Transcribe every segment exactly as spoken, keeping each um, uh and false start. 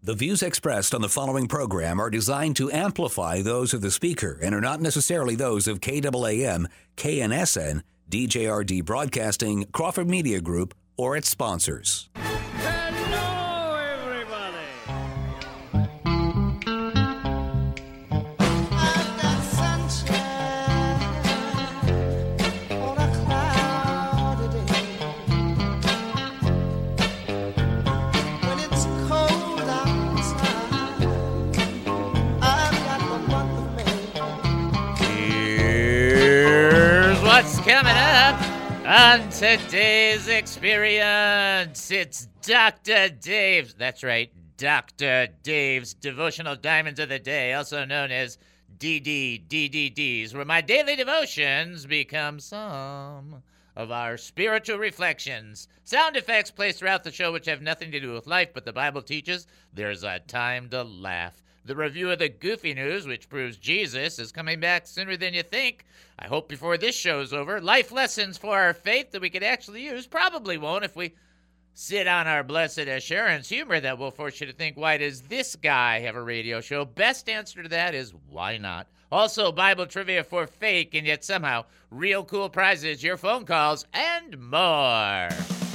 The views expressed on the following program are designed to amplify those of the speaker and are not necessarily those of K A A M, K N S N, D J R D Broadcasting, Crawford Media Group, or its sponsors. Hello, everybody. I've got sunshine on a cloudy day. When it's cold outside, I've got the month of May. Here's what's coming up on today's experience. It's Doctor Dave's, that's right, Doctor Dave's Devotional Diamonds of the Day, also known as D D D D Ds, where my daily devotions become some of our spiritual reflections. Sound effects placed throughout the show which have nothing to do with life, but the Bible teaches there's a time to laugh. The review of the Goofy News, which proves Jesus is coming back sooner than you think. I hope before this show's over. Life lessons for our faith that we could actually use. Probably won't if we sit on our blessed assurance. Humor that will force you to think, why does this guy have a radio show? Best answer to that is, why not? Also, Bible trivia for fake and yet somehow real cool prizes, your phone calls, and more.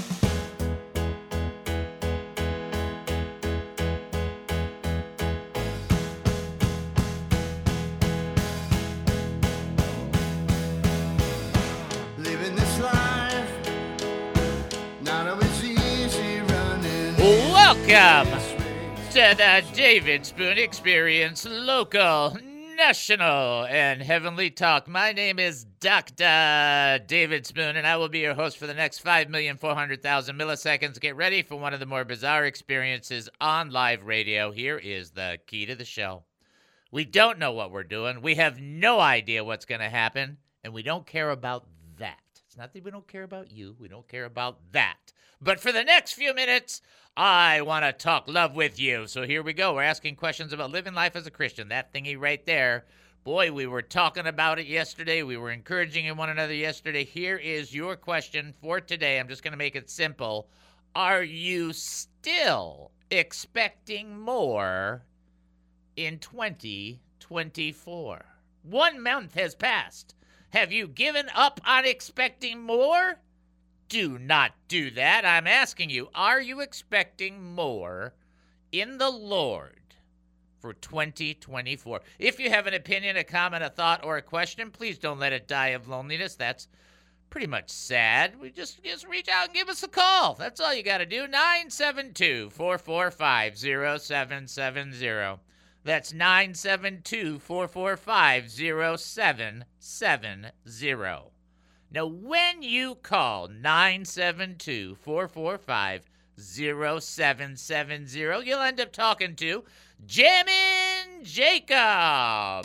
Living this life, not always easy running. Welcome to the David Spoon Experience, local, national, and heavenly talk. My name is Doctor David Spoon, and I will be your host for the next five million four hundred thousand milliseconds. Get ready for one of the more bizarre experiences on live radio. Here is the key to the show. We don't know what we're doing. We have no idea what's going to happen, and we don't care about that. It's not that we don't care about you. We don't care about that. But for the next few minutes, I want to talk love with you. So here we go. We're asking questions about living life as a Christian. That thingy right there. Boy, we were talking about it yesterday. We were encouraging one another yesterday. Here is your question for today. I'm just going to make it simple. Are you still expecting more in twenty twenty-four? One month has passed. Have you given up on expecting more? Do not do that. I'm asking you, are you expecting more in the Lord for twenty twenty-four? If you have an opinion, a comment, a thought, or a question, please don't let it die of loneliness. That's pretty much sad. We just, just reach out and give us a call. That's all you got to do. nine seven two, four four five, zero seven seven zero. That's nine seven two, four four five, zero seven seven zero. Now, when you call nine seven two, four four five, zero seven seven zero, you'll end up talking to Jammin' Jacob.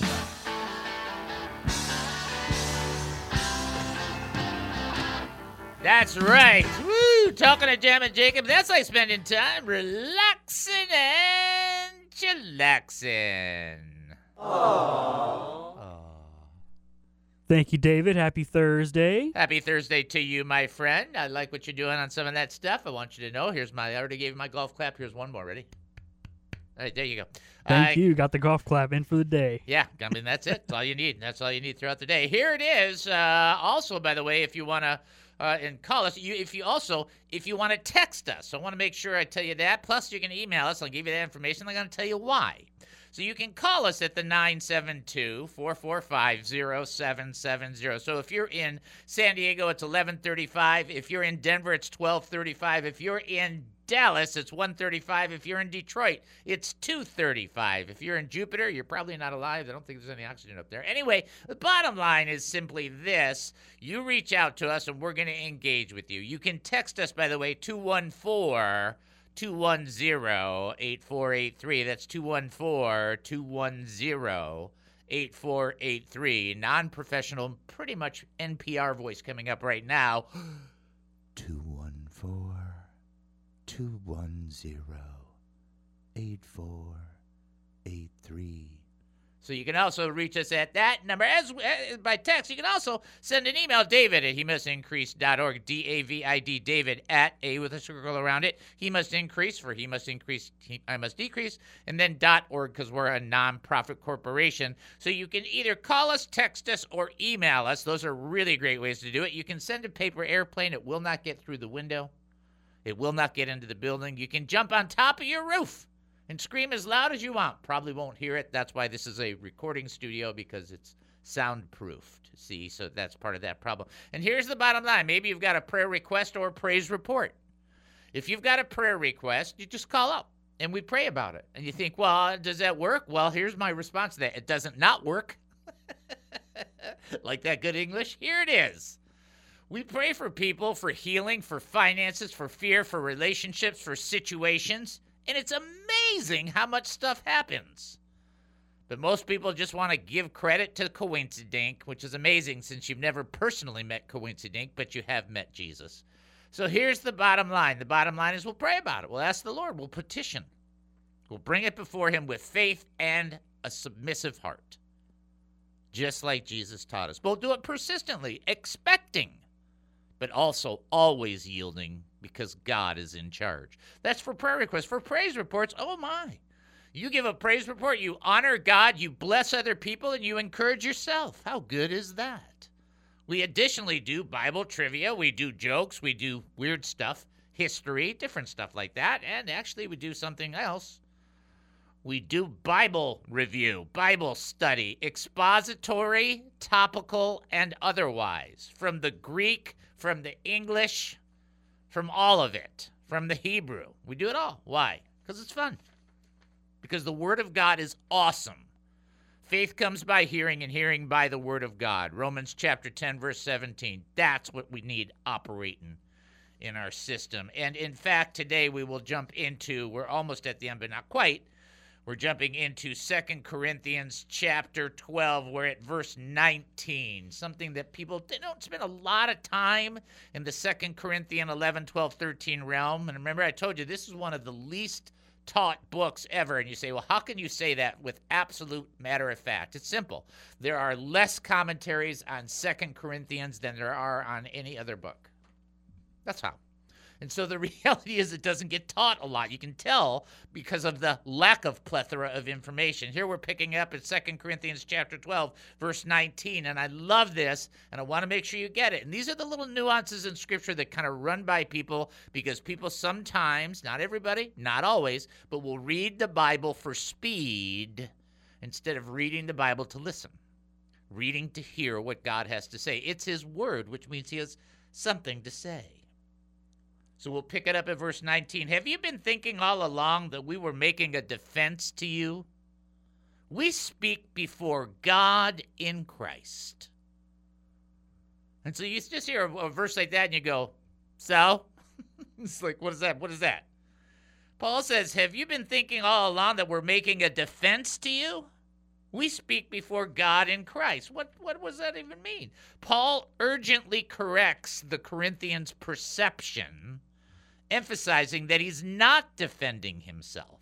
That's right. Woo! Talking to Jammin' Jacob. That's like spending time relaxing and chillaxing. Aww. Thank you, David. Happy Thursday. Happy Thursday to you, my friend. I like what you're doing on some of that stuff. I want you to know. Here's my, I already gave you my golf clap. Here's one more. Ready? All right, there you go. Thank uh, you. Got the golf clap in for the day. Yeah, I mean, that's it. That's all you need. That's all you need throughout the day. Here it is. Uh, also, by the way, if you want to uh, and call us, you, if you also, if you want to text us, I want to make sure I tell you that. Plus, you can email us. I'll give you that information. I'm going to tell you why. So you can call us at the nine seven two, four four five, zero seven seven zero. So if you're in San Diego, it's eleven thirty-five. If you're in Denver, it's twelve thirty-five. If you're in Dallas, it's one thirty-five. If you're in Detroit, it's two thirty-five. If you're in Jupiter, you're probably not alive. I don't think there's any oxygen up there. Anyway, the bottom line is simply this. You reach out to us, and we're going to engage with you. You can text us, by the way, two one four, two one zero, eight four eight three. That's two one four, two one zero, eight four eight three. Non-professional, pretty much N P R voice coming up right now. two one four, two one zero, eight four eight three. So you can also reach us at that number. As uh, by text, you can also send an email, David at he must increase dot org, D A V I D, David at A with a circle around it. He must increase for he must increase, he, I must decrease, and then .org because we're a nonprofit corporation. So you can either call us, text us, or email us. Those are really great ways to do it. You can send a paper airplane. It will not get through the window. It will not get into the building. You can jump on top of your roof and scream as loud as you want. Probably won't hear it. That's why this is a recording studio, because it's soundproofed. See, so that's part of that problem. And here's the bottom line. Maybe you've got a prayer request or a praise report. If you've got a prayer request, you just call up and we pray about it. And you think, well, does that work? Well, here's my response to that. It doesn't not work. Like that good English? Here it is. We pray for people, for healing, for finances, for fear, for relationships, for situations. And it's amazing how much stuff happens. But most people just want to give credit to Coincidink, which is amazing since you've never personally met Coincidink, but you have met Jesus. So here's the bottom line. The bottom line is we'll pray about it. We'll ask the Lord. We'll petition. We'll bring it before him with faith and a submissive heart, just like Jesus taught us. We'll do it persistently, expecting, but also always yielding, because God is in charge. That's for prayer requests. For praise reports, oh my. You give a praise report, you honor God, you bless other people, and you encourage yourself. How good is that? We additionally do Bible trivia, we do jokes, we do weird stuff, history, different stuff like that, and actually we do something else. We do Bible review, Bible study, expository, topical, and otherwise, from the Greek, from the English, from all of it, from the Hebrew. We do it all. Why? Because it's fun. Because the Word of God is awesome. Faith comes by hearing, and hearing by the Word of God. Romans chapter ten, verse seventeen. That's what we need operating in our system. And in fact, today we will jump into, we're almost at the end, but not quite. We're jumping into Second Corinthians chapter twelve. We're at verse nineteen, something that people they don't spend a lot of time in the Second Corinthians eleven, twelve, thirteen realm. And remember, I told you this is one of the least taught books ever. And you say, well, how can you say that with absolute matter of fact? It's simple. There are less commentaries on Second Corinthians than there are on any other book. That's how. And so the reality is it doesn't get taught a lot. You can tell because of the lack of plethora of information. Here we're picking up at Second Corinthians chapter twelve, verse nineteen. And I love this, and I want to make sure you get it. And these are the little nuances in Scripture that kind of run by people, because people sometimes, not everybody, not always, but will read the Bible for speed instead of reading the Bible to listen, reading to hear what God has to say. It's his word, which means he has something to say. So we'll pick it up at verse nineteen. Have you been thinking all along that we were making a defense to you? We speak before God in Christ. And so you just hear a, a verse like that and you go, so? It's like, what is that? What is that? Paul says, have you been thinking all along that we're making a defense to you? We speak before God in Christ. What, what does that even mean? Paul urgently corrects the Corinthians' perception, emphasizing that he's not defending himself,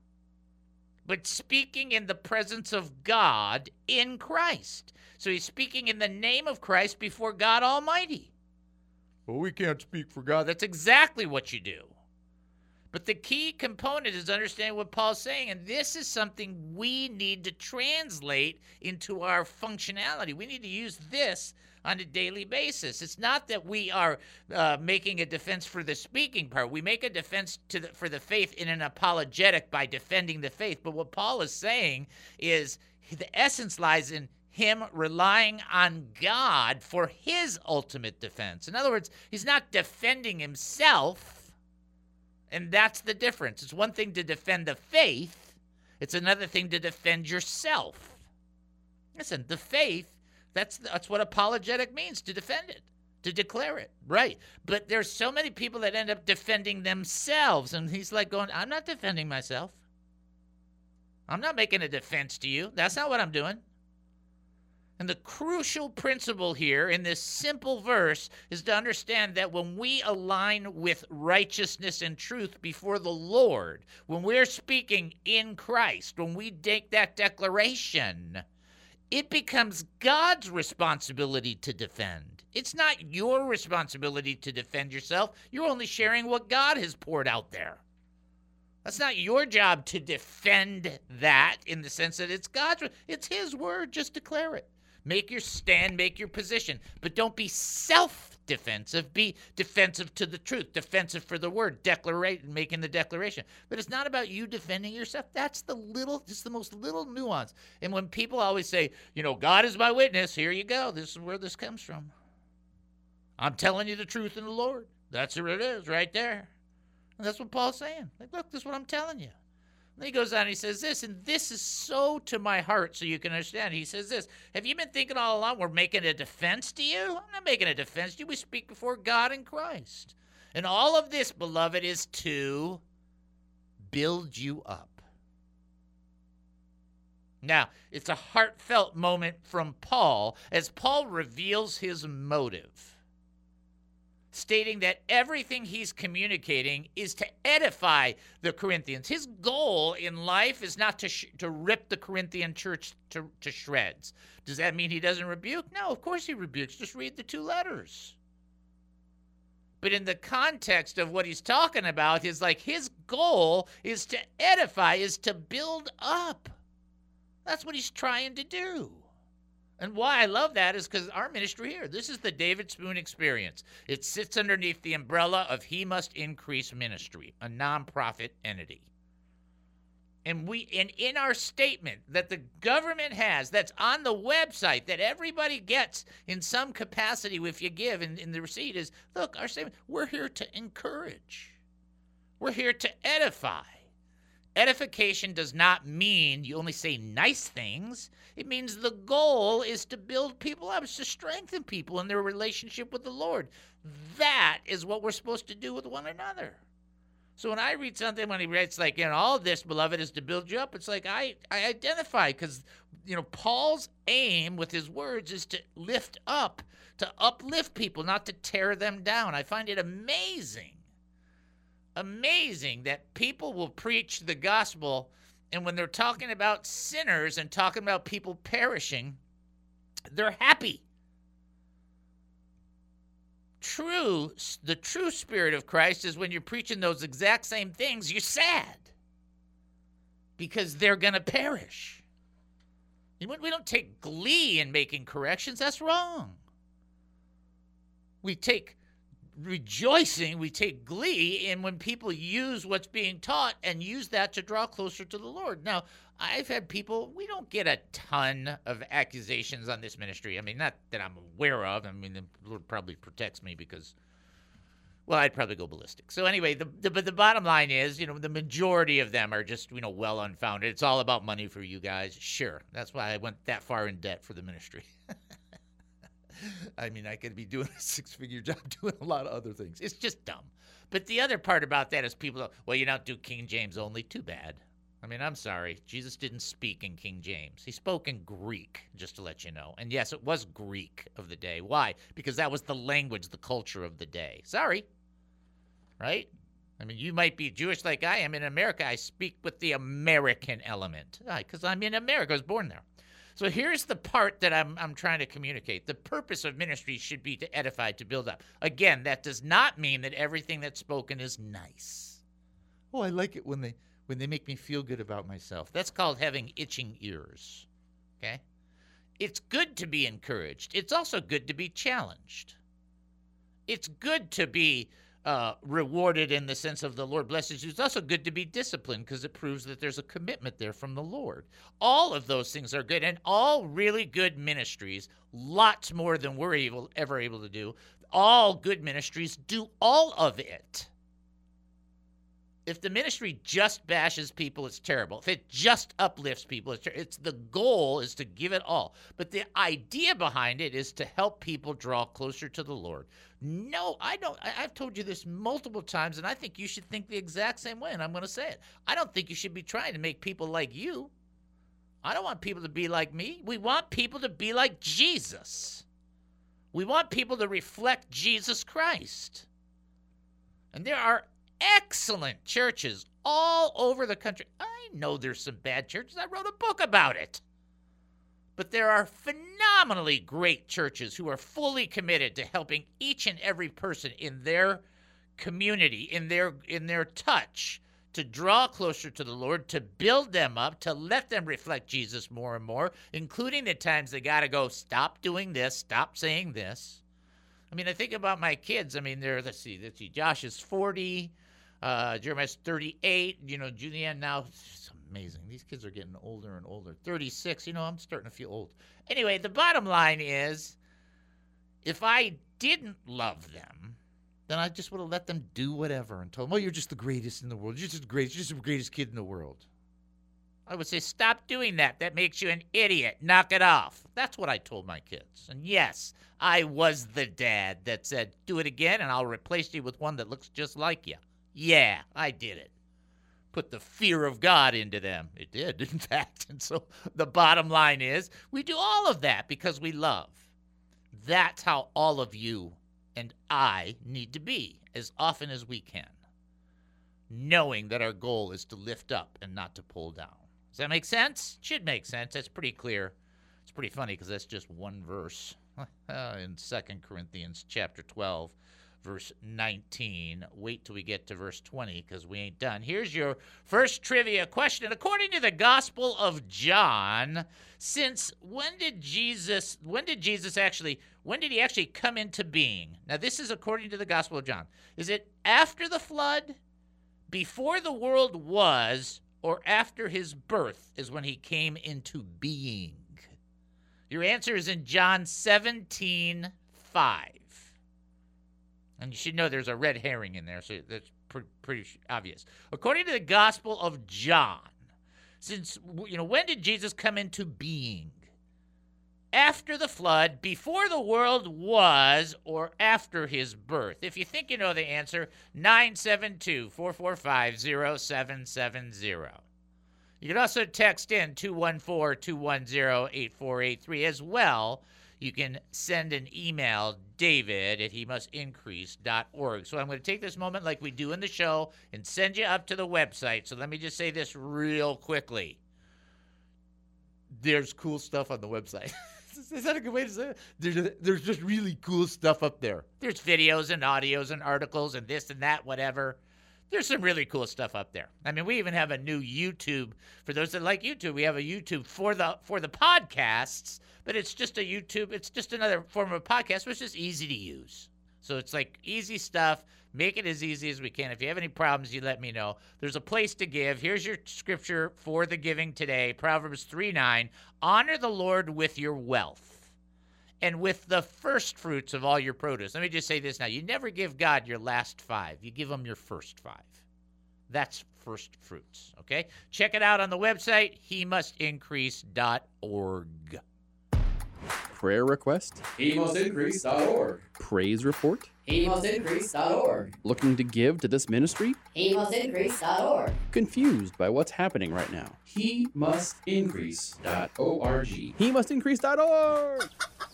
but speaking in the presence of God in Christ. So he's speaking in the name of Christ before God Almighty. Well, we can't speak for God. That's exactly what you do. But the key component is understanding what Paul's saying, and this is something we need to translate into our functionality. We need to use this on a daily basis. It's not that we are uh, making a defense for the speaking part. We make a defense to the, for the faith in an apologetic by defending the faith. But what Paul is saying is the essence lies in him relying on God for his ultimate defense. In other words, he's not defending himself, and that's the difference. It's one thing to defend the faith. It's another thing to defend yourself. Listen, the faith, That's that's what apologetic means, to defend it, to declare it, right? But there's so many people that end up defending themselves, and he's like going, I'm not defending myself. I'm not making a defense to you. That's not what I'm doing. And the crucial principle here in this simple verse is to understand that when we align with righteousness and truth before the Lord, when we're speaking in Christ, when we make that declaration, it becomes God's responsibility to defend. It's not your responsibility to defend yourself. You're only sharing what God has poured out there. That's not your job to defend that in the sense that it's God's. It's His word. Just declare it. Make your stand, make your position. But don't be self-defensive. Be defensive to the truth, defensive for the word, declarate, making the declaration. But it's not about you defending yourself. That's the little, it's the most little nuance. And when people always say, you know, God is my witness, here you go. This is where this comes from. I'm telling you the truth in the Lord. That's what it is right there. And that's what Paul's saying. Like, look, this is what I'm telling you. Then he goes on and he says this, and this is so to my heart so you can understand. He says this, have you been thinking all along we're making a defense to you? I'm not making a defense to you. We speak before God in Christ. And all of this, beloved, is to build you up. Now, it's a heartfelt moment from Paul as Paul reveals his motive, stating that everything he's communicating is to edify the Corinthians. His goal in life is not to sh- to rip the Corinthian church to, to shreds. Does that mean he doesn't rebuke? No, of course he rebukes. Just read the two letters. But in the context of what he's talking about, is like his goal is to edify, is to build up. That's what he's trying to do. And why I love that is because our ministry here, this is the David Spoon Experience. It sits underneath the umbrella of He Must Increase Ministry, a nonprofit entity. And we, and in our statement that the government has, that's on the website, that everybody gets in some capacity if you give in, in the receipt is, look, our statement, we're here to encourage. We're here to edify. Edification does not mean you only say nice things. It means the goal is to build people up. It's to strengthen people in their relationship with the Lord. That is what we're supposed to do with one another. So when I read something, when he writes like, you know, all of this, beloved, is to build you up, it's like I, I identify because, you know, Paul's aim with his words is to lift up, to uplift people, not to tear them down. I find it amazing. Amazing that people will preach the gospel, and when they're talking about sinners and talking about people perishing, they're happy. True, the true spirit of Christ is when you're preaching those exact same things, you're sad because they're going to perish. We don't take glee in making corrections. That's wrong. We take rejoicing, we take glee in when people use what's being taught and use that to draw closer to the Lord. Now, I've had people, we don't get a ton of accusations on this ministry. I mean, not that I'm aware of. I mean, the Lord probably protects me because, well, I'd probably go ballistic. So anyway, the, the but the bottom line is, you know, the majority of them are just, you know, well unfounded. It's all about money for you guys. Sure. That's why I went that far in debt for the ministry. I mean, I could be doing a six-figure job doing a lot of other things. It's just dumb. But the other part about that is people, well, you don't do King James only. Too bad. I mean, I'm sorry. Jesus didn't speak in King James. He spoke in Greek, just to let you know. And yes, it was Greek of the day. Why? Because that was the language, the culture of the day. Sorry. Right? I mean, you might be Jewish like I am. In America, I speak with the American element. Because I'm in America. I was born there. So here's the part that I'm I'm trying to communicate. The purpose of ministry should be to edify, to build up. Again, that does not mean that everything that's spoken is nice. Oh, I like it when they when they make me feel good about myself. That's called having itching ears. Okay? It's good to be encouraged. It's also good to be challenged. It's good to be Uh, rewarded in the sense of the Lord blesses you. It's also good to be disciplined because it proves that there's a commitment there from the Lord. All of those things are good, and all really good ministries, lots more than we're able, ever able to do, all good ministries do all of it. If the ministry just bashes people, it's terrible. If it just uplifts people, it's, ter- it's the goal is to give it all. But the idea behind it is to help people draw closer to the Lord. No, I don't. I, I've told you this multiple times, and I think you should think the exact same way, and I'm going to say it. I don't think you should be trying to make people like you. I don't want people to be like me. We want people to be like Jesus. We want people to reflect Jesus Christ. And there are excellent churches all over the country. I know there's some bad churches. I wrote a book about it. But there are phenomenally great churches who are fully committed to helping each and every person in their community, in their in their touch, to draw closer to the Lord, to build them up, to let them reflect Jesus more and more, including the times they got to go, stop doing this, stop saying this. I mean, I think about my kids. I mean, they're, let's see, let's see, Josh is forty, uh, Jeremiah's thirty-eight, you know, Julianne now, it's amazing. These kids are getting older and older. thirty-six, you know, I'm starting to feel old. Anyway, the bottom line is, if I didn't love them, then I just would have let them do whatever and told them, oh, you're just the greatest in the world. You're just the greatest, you're just the greatest kid in the world. I would say, stop doing that. That makes you an idiot. Knock it off. That's what I told my kids. And yes, I was the dad that said, do it again and I'll replace you with one that looks just like you. Yeah, I did it. Put the fear of God into them. It did, in fact. And so the bottom line is, we do all of that because we love. That's how all of you and I need to be as often as we can, knowing that our goal is to lift up and not to pull down. Does that make sense? Should make sense. That's pretty clear. It's pretty funny because that's just one verse uh, in Second Corinthians chapter twelve, verse nineteen. Wait till we get to verse twenty because we ain't done. Here's your first trivia question. According to the Gospel of John, since when did Jesus, when did Jesus actually, when did he actually come into being? Now, this is according to the Gospel of John. Is it after the flood, before the world was, or after his birth is when he came into being? Your answer is in John seventeen five. And you should know there's a red herring in there, so that's pretty, pretty obvious. According to the Gospel of John, since, you know, when did Jesus come into being? After the flood, before the world was, or after his birth? If you think you know the answer, nine seven two, four four five, zero seven seven zero. You can also text in two one four, two one zero, eight four eight three as well. You can send an email, david at he must increase dot org. So I'm going to take this moment like we do in the show and send you up to the website. So let me just say this real quickly. There's cool stuff on the website. Is that a good way to say it? There's, there's just really cool stuff up there. There's videos and audios and articles and this and that, whatever. There's some really cool stuff up there. I mean, we even have a new YouTube. For those that like YouTube, we have a YouTube for the for the podcasts, but it's just a YouTube. It's just another form of podcast, which is easy to use. So it's like easy stuff. Make it as easy as we can. If you have any problems, you let me know. There's a place to give. Here's your scripture for the giving today. Proverbs three nine. Honor the Lord with your wealth and with the first fruits of all your produce. Let me just say this now. You never give God your last five. You give him your first five. That's first fruits, okay? Check it out on the website, he must increase dot org. Prayer request? he must increase dot org. Praise report? he must increase dot org. Looking to give to this ministry? he must increase dot org. Confused by what's happening right now? he must increase dot org. He must increase dot org!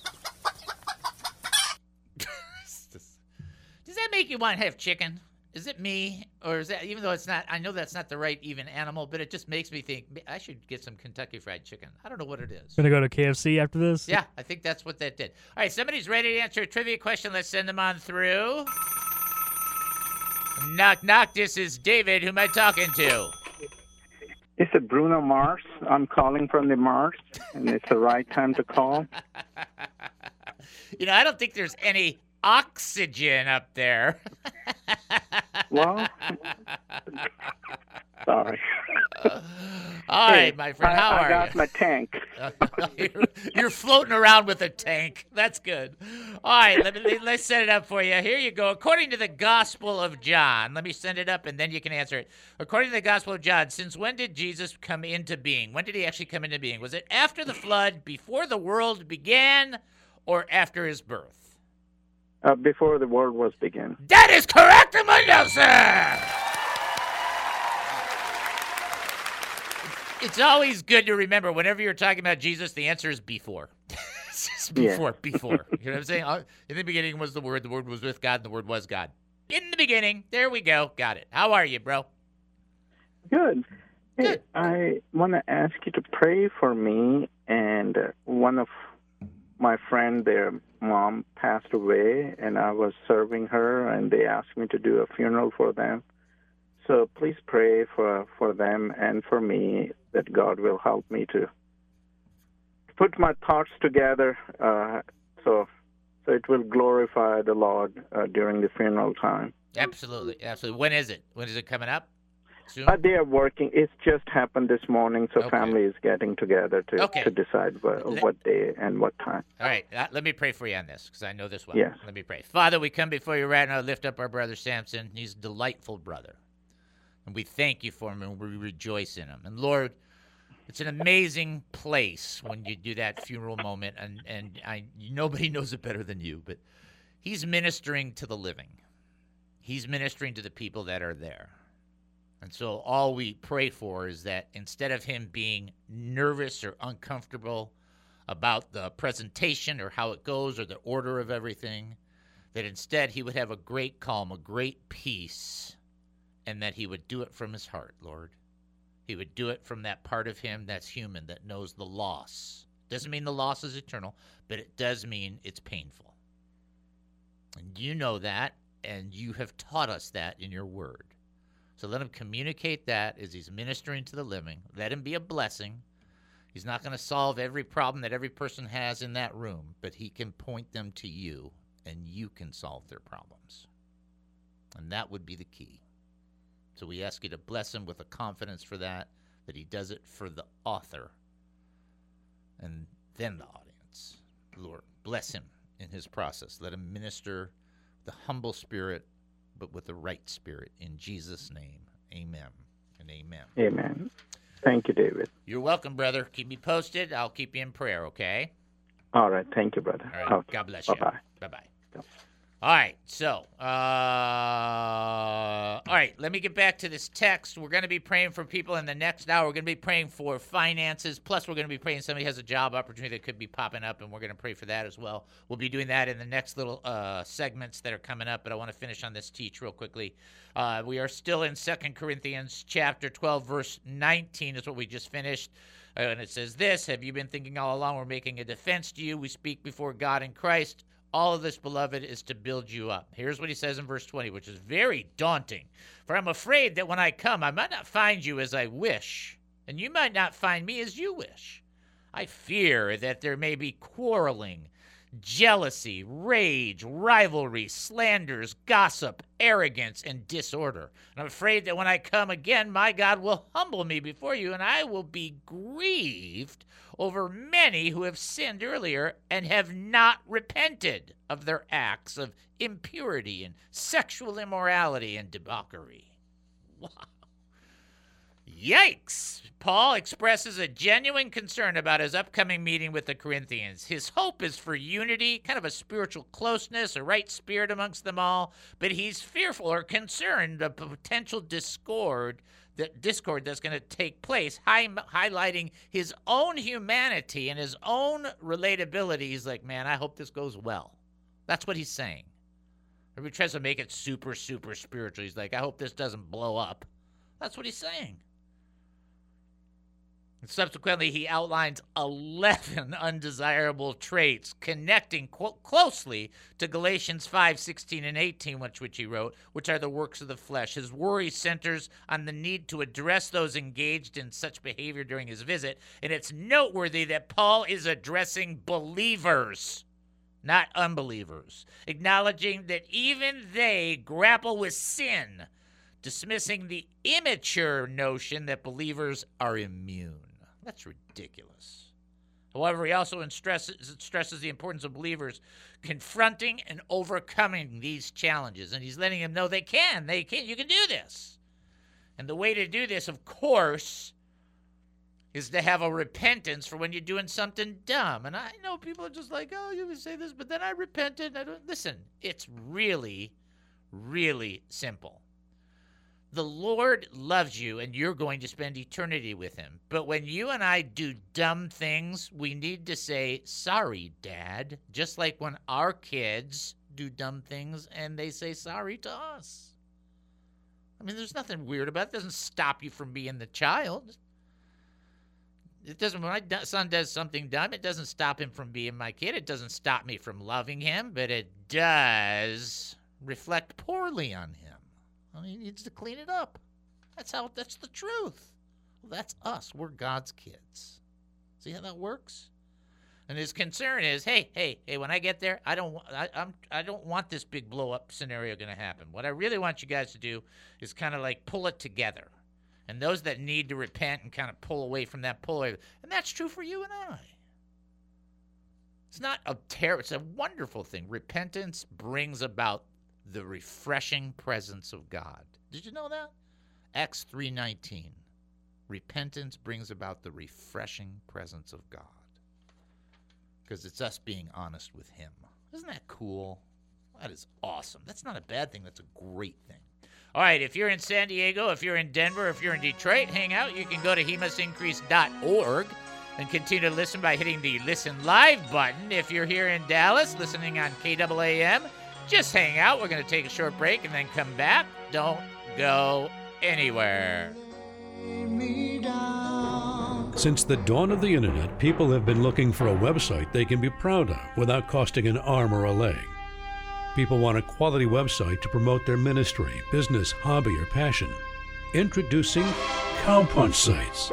Does that make you want to have chicken? Is it me? Or is that, even though it's not, I know that's not the right even animal, but it just makes me think I should get some Kentucky Fried Chicken. I don't know what it is. Gonna go to K F C after this? Yeah, I think that's what that did. All right, somebody's ready to answer a trivia question. Let's send them on through. Knock, knock. This is David. Who am I talking to? It's a Bruno Mars. I'm calling from the Mars, and it's the right time to call. You know, I don't think there's any oxygen up there. Well, sorry. Uh, all right, my friend. How I, I are got you? my tank. you're, you're floating around with a tank. That's good. All right, let me, let's set it up for you. Here you go. According to the Gospel of John, let me send it up and then you can answer it. According to the Gospel of John, since when did Jesus come into being? When did he actually come into being? Was it after the flood, before the world began, or after his birth? Uh, before the world was begun. That is correct, Amundo, sir! It's always good to remember whenever you're talking about Jesus, the answer is before. It's just Yeah. before, before. You know what I'm saying? Uh, In the beginning was the Word, the Word was with God, and the Word was God. In the beginning, there we go. Got it. How are you, bro? Good. Hey, Good. I want to ask you to pray for me. And uh, one of my friend, their mom passed away, and I was serving her, and they asked me to do a funeral for them. So please pray for for them and for me that God will help me to put my thoughts together, uh, so so it will glorify the Lord uh, during the funeral time. Absolutely. Absolutely. When is it? When is it coming up? Soon? Uh, they are working. It's just happened this morning, so Okay. family is getting together to, Okay. to decide what, Let- what day and what time. All right, uh, let me pray for you on this because I know this well. Yes. Let me pray. Father, we come before you right now, lift up our brother Samson. He's a delightful brother. And we thank you for him and we rejoice in him. And Lord, it's an amazing place when you do that funeral moment. And, and I, nobody knows it better than you, but he's ministering to the living. He's ministering to the people that are there. And so all we pray for is that instead of him being nervous or uncomfortable about the presentation or how it goes or the order of everything, that instead he would have a great calm, a great peace, and that he would do it from his heart, Lord. He would do it from that part of him that's human, that knows the loss. Doesn't mean the loss is eternal, but it does mean it's painful. And you know that, and you have taught us that in your word. So let him communicate that as he's ministering to the living. Let him be a blessing. He's not going to solve every problem that every person has in that room, but he can point them to you, and you can solve their problems. And that would be the key. So we ask you to bless him with a confidence for that, that he does it for the author and then the audience. Lord, bless him in his process. Let him minister with a humble spirit, but with the right spirit. In Jesus' name, amen and amen. Amen. Thank you, David. You're welcome, brother. Keep me posted. I'll keep you in prayer, okay? All right. Thank you, brother. All right. Okay. God bless you. Bye-bye. Bye-bye. Yep. All right. So, uh, all right. Let me get back to this text. We're going to be praying for people in the next hour. We're going to be praying for finances. Plus, we're going to be praying somebody has a job opportunity that could be popping up, and we're going to pray for that as well. We'll be doing that in the next little uh, segments that are coming up, but I want to finish on this teach real quickly. Uh, we are still in Second Corinthians chapter twelve, verse nineteen is what we just finished. Uh, and it says this, have you been thinking all along we're making a defense to you? We speak before God in Christ. All of this, beloved, is to build you up. Here's what he says in verse twenty, which is very daunting. For I'm afraid that when I come, I might not find you as I wish, and you might not find me as you wish. I fear that there may be quarreling, jealousy, rage, rivalry, slanders, gossip, arrogance, and disorder. And I'm afraid that when I come again, my God will humble me before you, and I will be grieved over many who have sinned earlier and have not repented of their acts of impurity and sexual immorality and debauchery. Wow. Yikes! Paul expresses a genuine concern about his upcoming meeting with the Corinthians. His hope is for unity, kind of a spiritual closeness, a right spirit amongst them all, but he's fearful or concerned of potential discord, that discord that's going to take place, high, highlighting his own humanity and his own relatability. He's like, man, I hope this goes well. That's what he's saying. Everybody tries to make it super, super spiritual. He's like, I hope this doesn't blow up. That's what he's saying. And subsequently, he outlines eleven undesirable traits connecting qu- closely to Galatians five, sixteen, and eighteen, which, which he wrote, which are the works of the flesh. His worry centers on the need to address those engaged in such behavior during his visit, and it's noteworthy that Paul is addressing believers, not unbelievers, acknowledging that even they grapple with sin, dismissing the immature notion that believers are immune. That's ridiculous. However, he also stresses, stresses the importance of believers confronting and overcoming these challenges. And he's letting them know they can. They can. You can do this. And the way to do this, of course, is to have a repentance for when you're doing something dumb. And I know people are just like, oh, you can say this, but then I repented. I don't. Listen, it's really, really simple. The Lord loves you, and you're going to spend eternity with him. But when you and I do dumb things, we need to say, sorry, Dad, just like when our kids do dumb things and they say sorry to us. I mean, there's nothing weird about it. It doesn't stop you from being the child. It doesn't, when my son does something dumb, it doesn't stop him from being my kid. It doesn't stop me from loving him, but it does reflect poorly on him. Well, he needs to clean it up. That's how, that's the truth. Well, that's us. We're God's kids. See how that works? And his concern is, hey, hey, hey, when I get there, I don't, I, I'm, I don't want this big blow-up scenario going to happen. What I really want you guys to do is kind of like pull it together. And those that need to repent and kind of pull away from that, pull away. And that's true for you and I. It's not a terror. It's a wonderful thing. Repentance brings about the refreshing presence of God. Did you know that? Acts three nineteen. Repentance brings about the refreshing presence of God. Because it's us being honest with him. Isn't that cool? That is awesome. That's not a bad thing. That's a great thing. All right, if you're in San Diego, if you're in Denver, if you're in Detroit, hang out. You can go to he must increase dot org and continue to listen by hitting the Listen Live button. If you're here in Dallas, listening on K A A M, just hang out. We're going to take a short break and then come back. Don't go anywhere. Since the dawn of the internet, people have been looking for a website they can be proud of without costing an arm or a leg. People want a quality website to promote their ministry, business, hobby, or passion. Introducing Cowpunch Sites.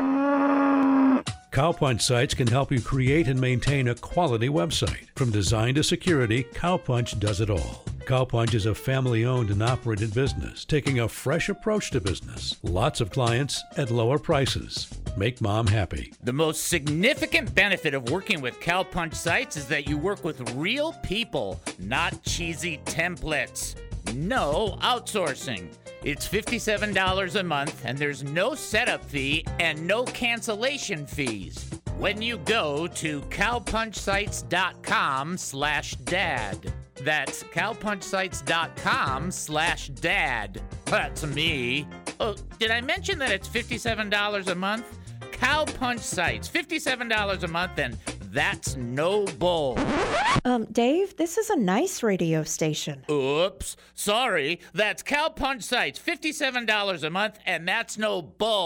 Cowpunch Sites can help you create and maintain a quality website. From design to security, Cowpunch does it all. Cowpunch is a family-owned and operated business, taking a fresh approach to business. Lots of clients at lower prices. Make mom happy. The most significant benefit of working with Cowpunch Sites is that you work with real people, not cheesy templates. No outsourcing. It's fifty-seven dollars a month, and there's no setup fee and no cancellation fees. When you go to cowpunchsites.com slash dad. That's cowpunchsites.com slash dad. That's me. Oh, did I mention that it's fifty-seven dollars a month? Cowpunch Sites, fifty-seven dollars a month, and that's no bull. Um, Dave, this is a nice radio station. Oops, sorry. That's Cowpunch Sites, fifty-seven dollars a month, and that's no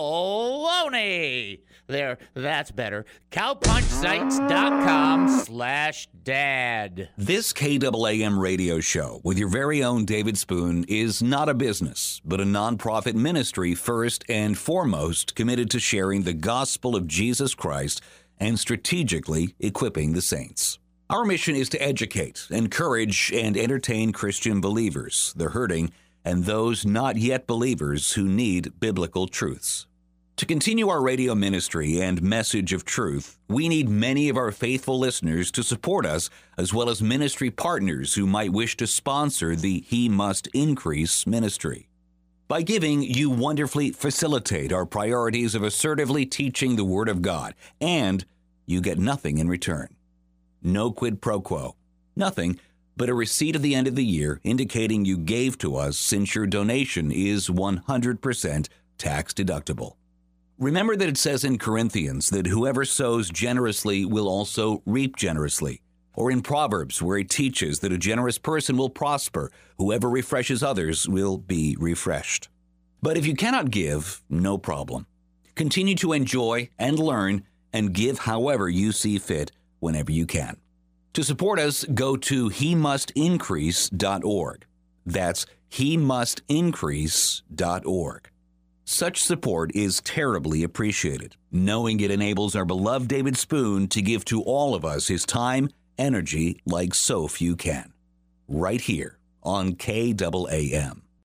baloney. There, that's better. cowpunchsites.com slash dad. This K A A M radio show with your very own David Spoon is not a business, but a nonprofit ministry first and foremost committed to sharing the gospel of Jesus Christ and strategically equipping the saints. Our mission is to educate, encourage, and entertain Christian believers, the hurting, and those not yet believers who need biblical truths. To continue our radio ministry and message of truth, we need many of our faithful listeners to support us, as well as ministry partners who might wish to sponsor the He Must Increase ministry. By giving, you wonderfully facilitate our priorities of assertively teaching the Word of God, and you get nothing in return. No quid pro quo. Nothing but a receipt at the end of the year indicating you gave to us, since your donation is one hundred percent tax deductible. Remember that it says in Corinthians that whoever sows generously will also reap generously. Or in Proverbs, where it teaches that a generous person will prosper. Whoever refreshes others will be refreshed. But if you cannot give, no problem. Continue to enjoy and learn and give however you see fit whenever you can. To support us, go to he must increase dot org. That's he must increase dot org. Such support is terribly appreciated, knowing it enables our beloved David Spoon to give to all of us his time, energy like so few can. Right here on K A A M.